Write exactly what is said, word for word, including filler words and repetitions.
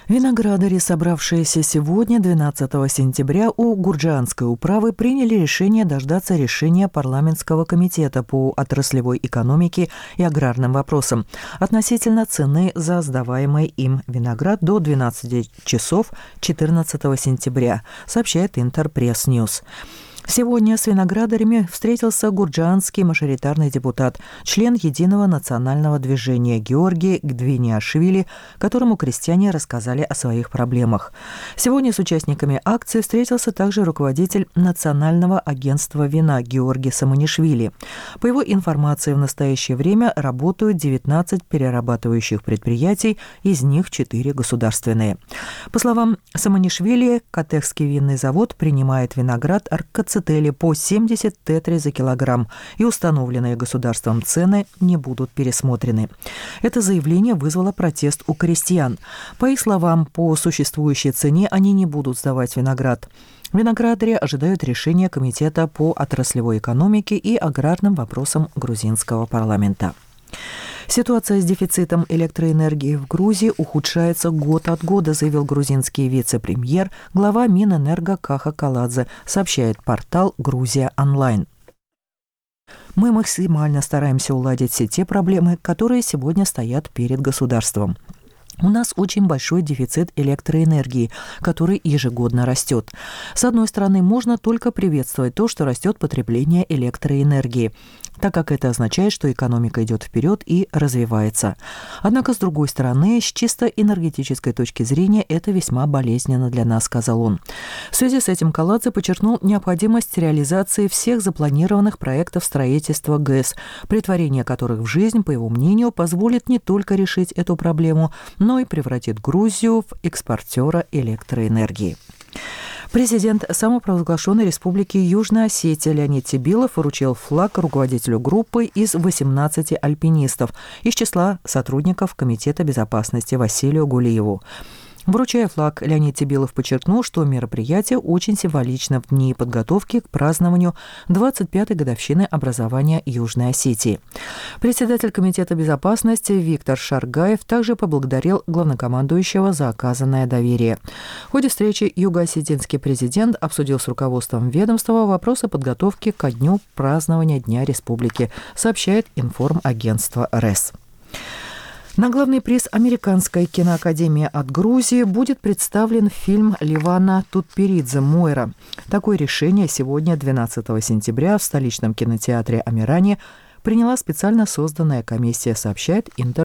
Виноградари, собравшиеся сегодня, двенадцатого сентября, у Гурджианской управы приняли решение дождаться решения парламентского комитета по отраслевой экономике и аграрным вопросам относительно цены за сдаваемый им виноград до двенадцати часов четырнадцатого сентября, сообщает Интерпресс-Ньюс. Сегодня с виноградарями встретился гурджианский мажоритарный депутат, член Единого национального движения Георгий Гдвиниашвили, которому крестьяне рассказали о своих проблемах. Сегодня с участниками акции встретился также руководитель Национального агентства вина Георгий Саманишвили. По его информации, в настоящее время работают девятнадцать перерабатывающих предприятий, из них четыре государственные. По словам Саманишвили, Катехский винный завод принимает виноград Аркацетели по семьдесят тетри за килограмм, и установленные государством цены не будут пересмотрены. Это заявление вызвало протест у крестьян. По их словам, по существующей цене они не будут сдавать виноград. Виноградари ожидают решения Комитета по отраслевой экономике и аграрным вопросам грузинского парламента. Ситуация с дефицитом электроэнергии в Грузии ухудшается год от года, заявил грузинский вице-премьер, глава Минэнерго Каха Каладзе, сообщает портал «Грузия онлайн». Мы максимально стараемся уладить все те проблемы, которые сегодня стоят перед государством. У нас очень большой дефицит электроэнергии, который ежегодно растет. С одной стороны, можно только приветствовать то, что растет потребление электроэнергии, так как это означает, что экономика идет вперед и развивается. Однако, с другой стороны, с чисто энергетической точки зрения, это весьма болезненно для нас, сказал он. В связи с этим Каладзе подчеркнул необходимость реализации всех запланированных проектов строительства ГЭС, претворение которых в жизнь, по его мнению, позволит не только решить эту проблему, но и превратит Грузию в экспортера электроэнергии. Президент самопровозглашенной республики Южная Осетия Леонид Тебилов вручил флаг руководителю группы из восемнадцати альпинистов из числа сотрудников Комитета безопасности Василию Гулиеву. Вручая флаг, Леонид Тебилов подчеркнул, что мероприятие очень символично в дни подготовки к празднованию двадцать пятой годовщины образования Южной Осетии. Председатель Комитета безопасности Виктор Шаргаев также поблагодарил главнокомандующего за оказанное доверие. В ходе встречи юго-осетинский президент обсудил с руководством ведомства вопросы подготовки ко дню празднования Дня Республики, сообщает информагентство РЭС. На главный приз Американской киноакадемии от Грузии будет представлен фильм Ливана Тутперидзе «Мойра». Такое решение сегодня, двенадцатого сентября, в столичном кинотеатре «Амирани» приняла специально созданная комиссия, сообщает Интер.